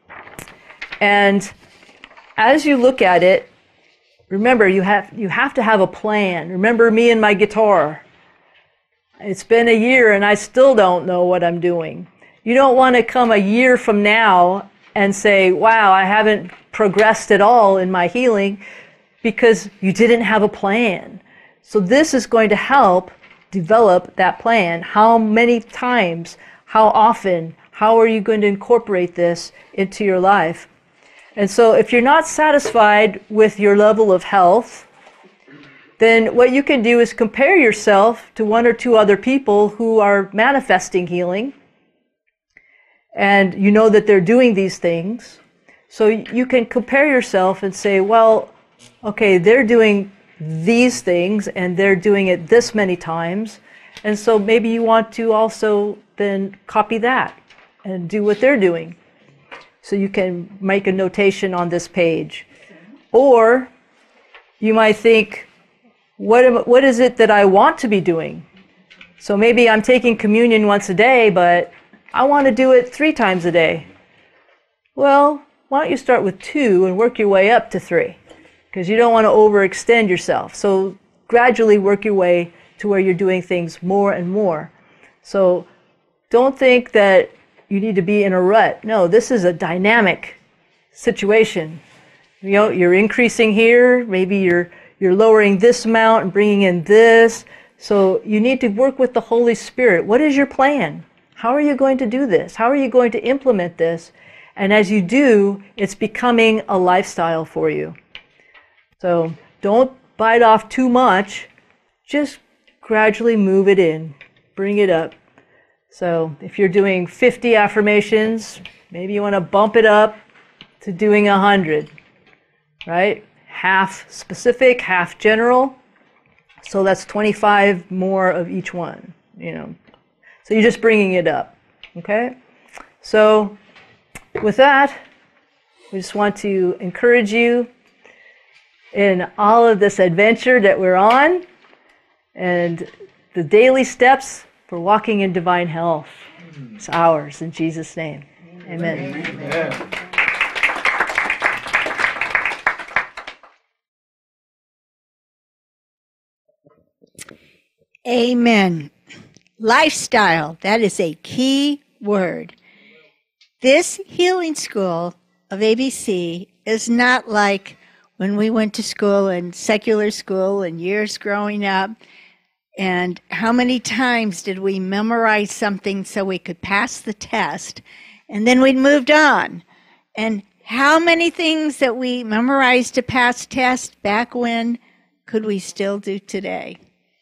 And as you look at it, remember, you have to have a plan. Remember me and my guitar. It's been a year and I still don't know what I'm doing. You don't want to come a year from now and say, wow, I haven't progressed at all in my healing, because you didn't have a plan. So this is going to help develop that plan. How many times, how often, how are you going to incorporate this into your life? And so if you're not satisfied with your level of health, then what you can do is compare yourself to one or two other people who are manifesting healing. And you know that they're doing these things. So you can compare yourself and say, well, okay, they're doing these things and they're doing it this many times. And so maybe you want to also then copy that and do what they're doing. So you can make a notation on this page. Or you might think, what is it that I want to be doing? So maybe I'm taking communion once a day, but I want to do it 3 times a day. Well, why don't you start with 2 and work your way up to 3? Because you don't want to overextend yourself. So gradually work your way to where you're doing things more and more. So don't think that you need to be in a rut. No, this is a dynamic situation. You know, you're increasing here, maybe you're lowering this amount and bringing in this. So you need to work with the Holy Spirit. What is your plan? How are you going to do this? How are you going to implement this? And as you do, it's becoming a lifestyle for you. So don't bite off too much. Just gradually move it in. Bring it up. So if you're doing 50 affirmations, maybe you want to bump it up to doing 100, right? Half specific, half general. So that's 25 more of each one, you know. So you're just bringing it up, okay? So with that, we just want to encourage you in all of this adventure that we're on and the daily steps for walking in divine health. It's ours in Jesus' name. Amen. Amen. Amen. Lifestyle, that is a key word. This healing school of ABC is not like when we went to school and secular school and years growing up. And how many times did we memorize something so we could pass the test, and then we'd moved on? And how many things that we memorized to pass tests back when could we still do today?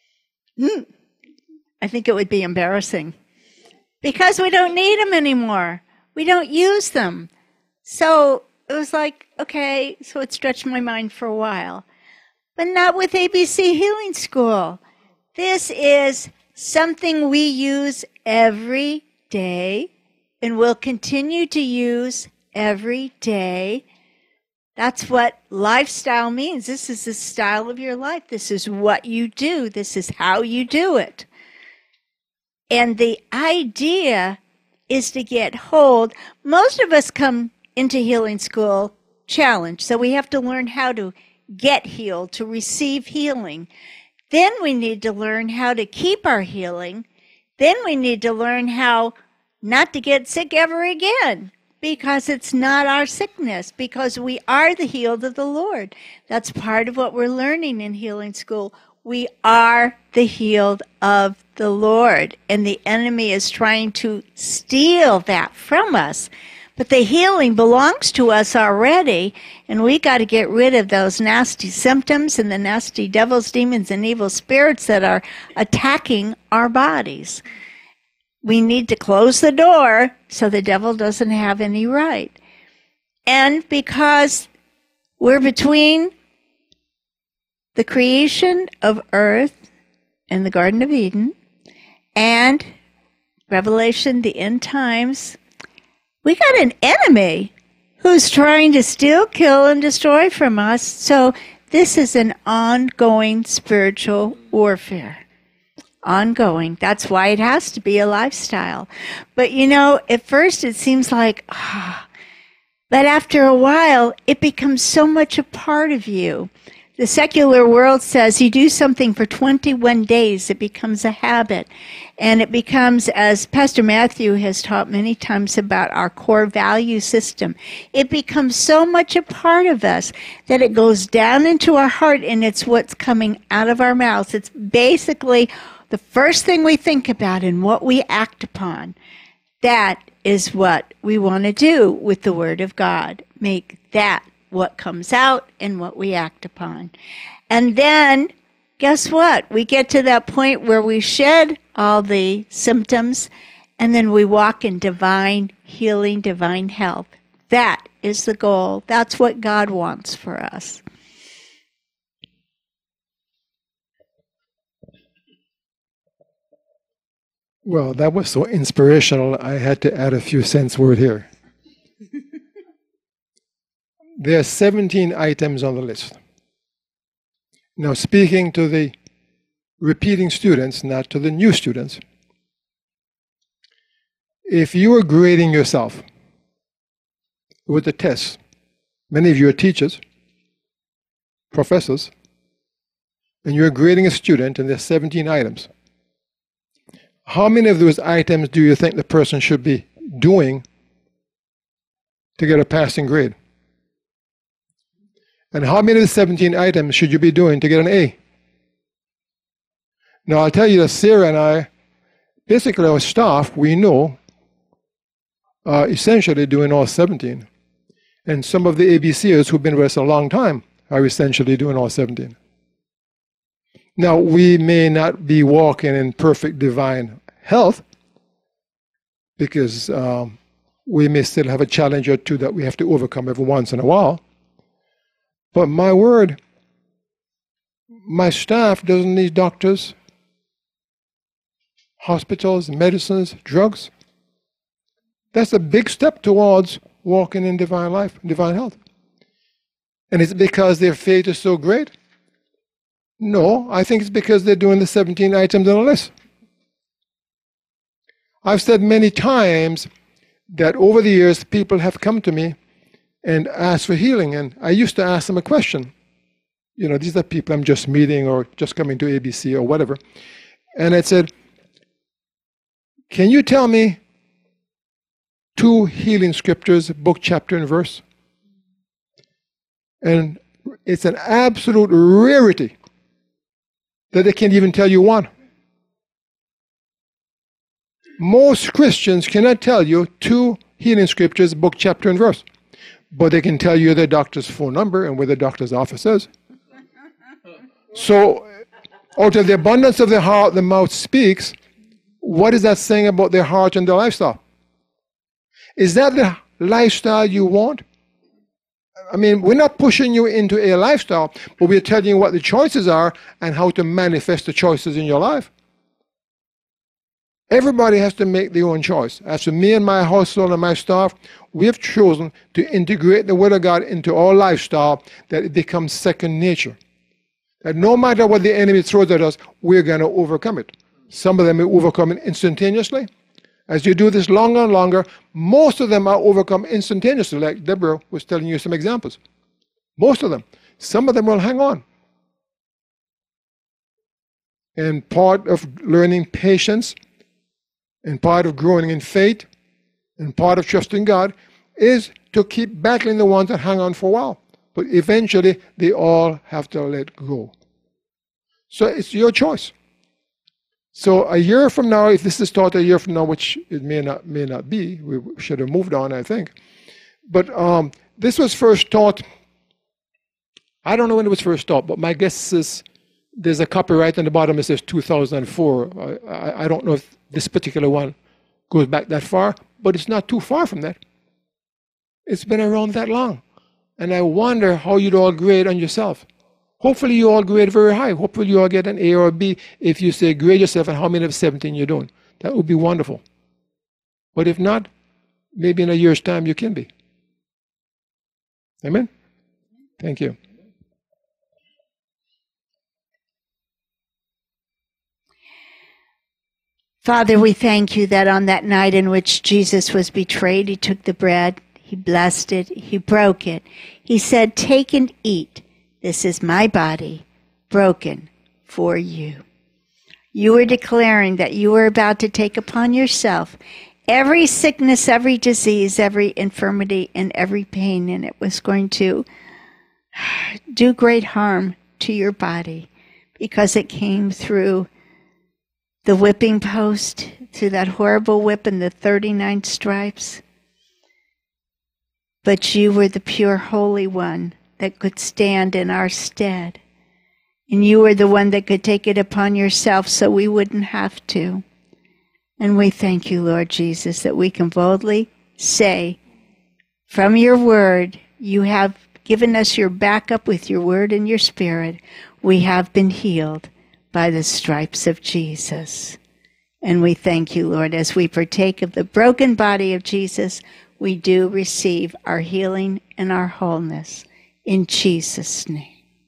I think it would be embarrassing because we don't need them anymore. We don't use them. So it was like, okay, so it stretched my mind for a while. But not with ABC Healing School. This is something we use every day and will continue to use every day. That's what lifestyle means. This is the style of your life. This is what you do. This is how you do it. And the idea is to get hold. Most of us come into healing school challenged, so we have to learn how to get healed, to receive healing. Then we need to learn how to keep our healing. Then we need to learn how not to get sick ever again, because it's not our sickness, because we are the healed of the Lord. That's part of what we're learning in healing school. We are the healed of the Lord, and the enemy is trying to steal that from us. But the healing belongs to us already, and we got to get rid of those nasty symptoms and the nasty devils, demons, and evil spirits that are attacking our bodies. We need to close the door so the devil doesn't have any right. And because we're between the creation of earth and the Garden of Eden and Revelation, the end times, we got an enemy who's trying to steal, kill, and destroy from us. So this is an ongoing spiritual warfare. Ongoing. That's why it has to be a lifestyle. But at first it seems like, but after a while, it becomes so much a part of you. The secular world says you do something for 21 days, it becomes a habit. And it becomes, as Pastor Matthew has taught many times about our core value system, it becomes so much a part of us that it goes down into our heart, and it's what's coming out of our mouths. It's basically the first thing we think about and what we act upon. That is what we want to do with the Word of God. Make that what comes out and what we act upon. And then, guess what? We get to that point where we shed all the symptoms, and then we walk in divine healing, divine health. That is the goal. That's what God wants for us. Well, that was so inspirational, I had to add a few cents word here. There are 17 items on the list. Now, speaking to the repeating students, not to the new students, if you are grading yourself with a test, many of you are teachers, professors, and you're grading a student and there's 17 items. How many of those items do you think the person should be doing to get a passing grade? And how many of the 17 items should you be doing to get an A? Now, I'll tell you that Sarah and I, basically our staff, we know, are essentially doing all 17. And some of the ABCers who've been with us a long time are essentially doing all 17. Now, we may not be walking in perfect divine health because we may still have a challenge or two that we have to overcome every once in a while. But my word, my staff doesn't need doctors, hospitals, medicines, drugs. That's a big step towards walking in divine life, divine health. And is it because their faith is so great? No, I think it's because they're doing the 17 items on the list. I've said many times that over the years, people have come to me and asked for healing. And I used to ask them a question. These are people I'm just meeting or just coming to ABC or whatever. And I said, can you tell me 2 healing scriptures, book, chapter, and verse? And it's an absolute rarity that they can't even tell you one. Most Christians cannot tell you 2 healing scriptures, book, chapter, and verse. But they can tell you their doctor's phone number and where the doctor's office is. So, out of the abundance of the heart, the mouth speaks. What is that saying about their heart and their lifestyle? Is that the lifestyle you want? I mean, we're not pushing you into a lifestyle, but we're telling you what the choices are and how to manifest the choices in your life. Everybody has to make their own choice. As for me and my household and my staff, we have chosen to integrate the Word of God into our lifestyle, that it becomes second nature. That no matter what the enemy throws at us, we're going to overcome it. Some of them will overcome it instantaneously. As you do this longer and longer, most of them are overcome instantaneously, like Deborah was telling you some examples. Most of them. Some of them will hang on. And part of learning patience, and part of growing in faith, and part of trusting God is to keep battling the ones that hang on for a while. But eventually, they all have to let go. So it's your choice. So a year from now, if this is taught a year from now, which it may not be, we should have moved on, I think. But this was first taught, I don't know when it was first taught, but my guess is there's a copyright on the bottom that says 2004. I don't know if this particular one goes back that far, but it's not too far from that. It's been around that long. And I wonder how you'd all grade on yourself. Hopefully you all grade very high. Hopefully you all get an A or a B if you say grade yourself and how many of 17 you're doing. That would be wonderful. But if not, maybe in a year's time you can be. Amen? Thank you. Father, we thank you that on that night in which Jesus was betrayed, he took the bread, he blessed it, he broke it. He said, "Take and eat. This is my body, broken for you." You were declaring that you were about to take upon yourself every sickness, every disease, every infirmity, and every pain, and it was going to do great harm to your body because it came through the whipping post, through that horrible whip and the 39 stripes. But you were the pure Holy One that could stand in our stead. And you were the one that could take it upon yourself so we wouldn't have to. And we thank you, Lord Jesus, that we can boldly say, from your word, you have given us your backup with your word and your spirit. We have been healed by the stripes of Jesus. And we thank you, Lord, as we partake of the broken body of Jesus, we do receive our healing and our wholeness. In Jesus' name.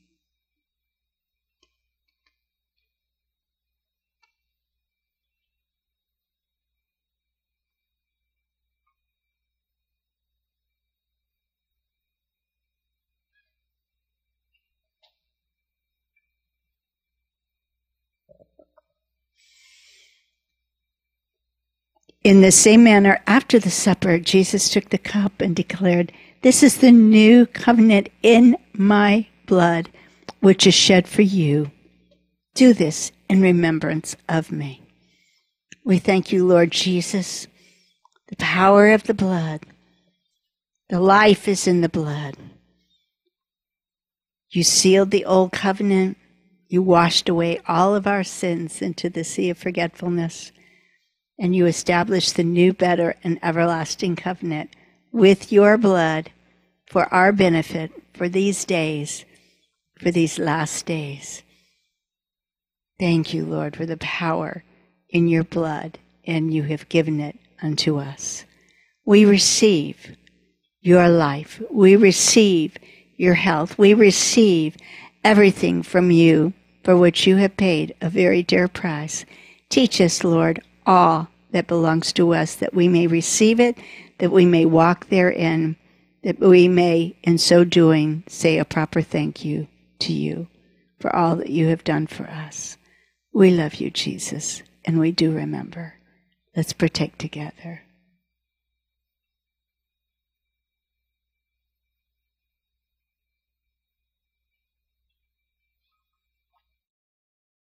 In the same manner, after the supper, Jesus took the cup and declared, "This is the new covenant in my blood, which is shed for you. Do this in remembrance of me." We thank you, Lord Jesus, the power of the blood. The life is in the blood. You sealed the old covenant. You washed away all of our sins into the sea of forgetfulness. And you established the new, better, and everlasting covenant with your blood for our benefit, for these days, for these last days. Thank you, Lord, for the power in your blood, and you have given it unto us. We receive your life. We receive your health. We receive everything from you for which you have paid a very dear price. Teach us, Lord, all that belongs to us, that we may receive it, that we may walk therein, that we may, in so doing, say a proper thank you to you for all that you have done for us. We love you, Jesus, and we do remember. Let's partake together.